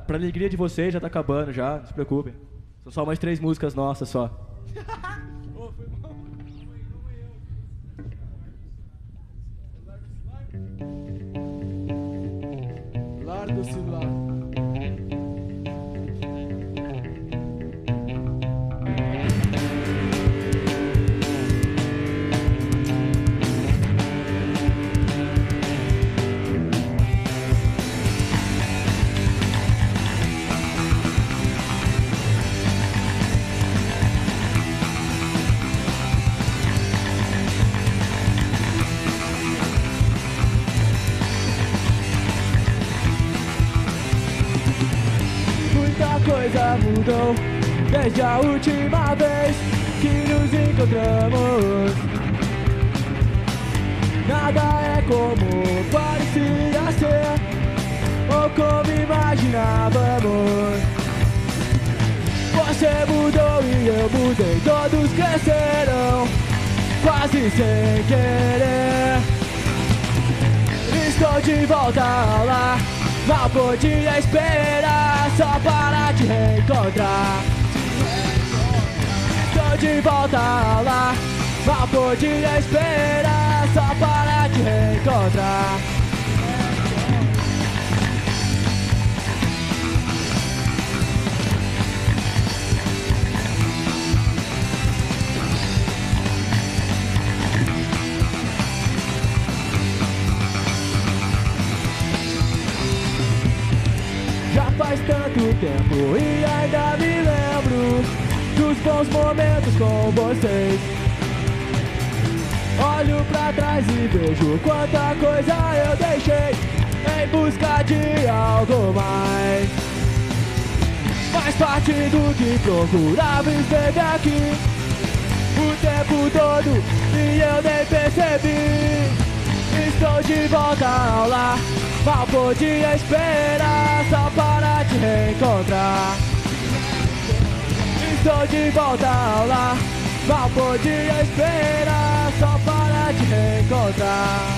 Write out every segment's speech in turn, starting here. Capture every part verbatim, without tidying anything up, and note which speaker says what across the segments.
Speaker 1: pra alegria de vocês, já tá acabando já, não se preocupem. São só mais três músicas nossas só.
Speaker 2: Larga o celular.
Speaker 1: Coisa mudou desde a última vez que nos encontramos. Nada é como parecia ser ou como imaginávamos. Você mudou e eu mudei, todos cresceram quase sem querer. Estou de volta ao lar, mal podia esperar só para te reencontrar. Estou de volta ao lar, mal podia esperar só para te reencontrar. Faz tanto tempo e ainda me lembro dos bons momentos com vocês. Olho pra trás e vejo quanta coisa eu deixei em busca de algo mais. Faz parte do que procurava e esteve aqui o tempo todo e eu nem percebi. Estou de volta ao lar, mal podia esperar só para te reencontrar. Estou de volta ao lar, mal podia esperar só para te reencontrar.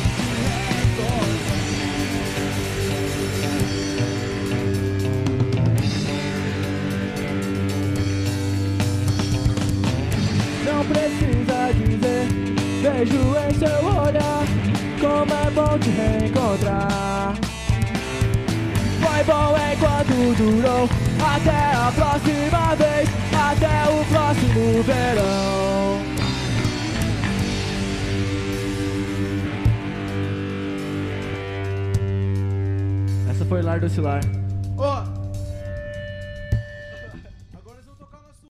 Speaker 1: Não precisa dizer, vejo em seu olhar como é bom te reencontrar. Foi bom enquanto durou, até a próxima vez, até o próximo verão. Essa foi Lar do Cilar.
Speaker 2: Ó,